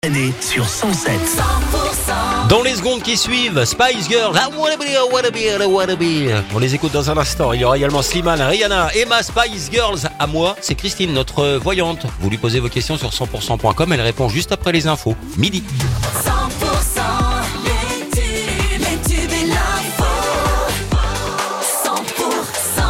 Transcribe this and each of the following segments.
Année sur 107. Dans les secondes qui suivent, Spice Girls, I wanna be. On les écoute dans un instant. Il y aura également Slimane, Rihanna, Emma, Spice Girls. À moi, c'est Christine, notre voyante. Vous lui posez vos questions sur 100%.com. Elle répond juste après les infos. Midi. 100% les tubes et l'info. 100%.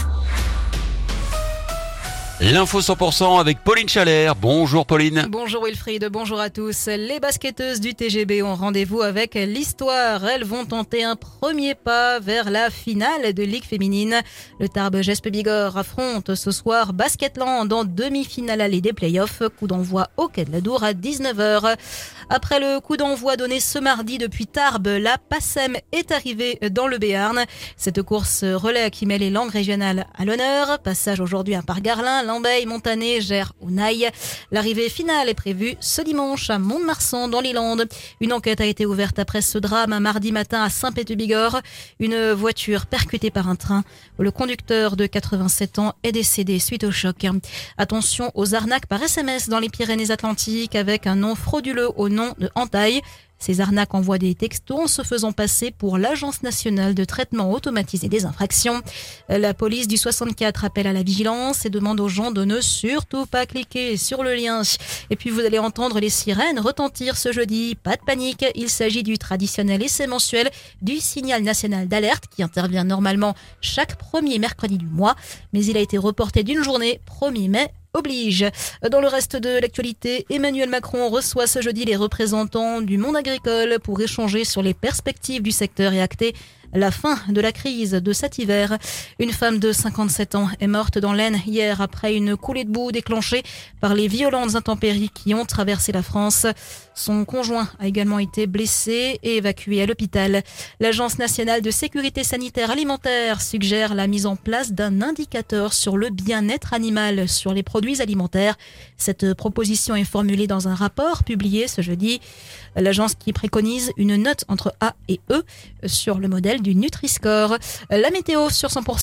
L'info 100% avec Pauline Chalère. Bonjour Pauline. Bonjour Wilfried, bonjour à tous. Les basketteuses du TGB ont rendez-vous avec l'histoire. Elles vont tenter un premier pas vers la finale de Ligue féminine. Le Tarbes Gespe Bigorre affronte ce soir Basketland en demi-finale allée des playoffs. Coup d'envoi au Quai de la Dour à 19h. Après le coup d'envoi donné ce mardi depuis Tarbes, la PACEM est arrivée dans le Béarn. Cette course relais qui met les langues régionales à l'honneur. Passage aujourd'hui à Pargarlin, Lambeille, Montané, Gers ou Naï. L'arrivée finale est prévue ce dimanche à Mont-de-Marsan dans les Landes. Une enquête a été ouverte après ce drame un mardi matin à Saint-Pé-de-Bigorre. Une voiture percutée par un train. Le conducteur de 87 ans est décédé suite au choc. Attention aux arnaques par SMS dans les Pyrénées-Atlantiques avec un nom frauduleux au nom de Entaille. Ces arnaques envoient des textos en se faisant passer pour l'Agence nationale de traitement automatisé des infractions. La police du 64 appelle à la vigilance et demande aux gens de ne surtout pas cliquer sur le lien. Et puis vous allez entendre les sirènes retentir ce jeudi. Pas de panique, il s'agit du traditionnel essai mensuel du signal national d'alerte qui intervient normalement chaque premier mercredi du mois. Mais il a été reporté d'une journée, 1er mai. Oblige. Dans le reste de l'actualité, Emmanuel Macron reçoit ce jeudi les représentants du monde agricole pour échanger sur les perspectives du secteur et acter la fin de la crise de cet hiver. Une femme de 57 ans est morte dans l'Aisne hier après une coulée de boue déclenchée par les violentes intempéries qui ont traversé la France. Son conjoint a également été blessé et évacué à l'hôpital. L'Agence nationale de sécurité sanitaire alimentaire suggère la mise en place d'un indicateur sur le bien-être animal sur les produits alimentaires. Cette proposition est formulée dans un rapport publié ce jeudi. L'agence qui préconise une note entre A et E sur le modèle du Nutri-Score. La météo sur 100%.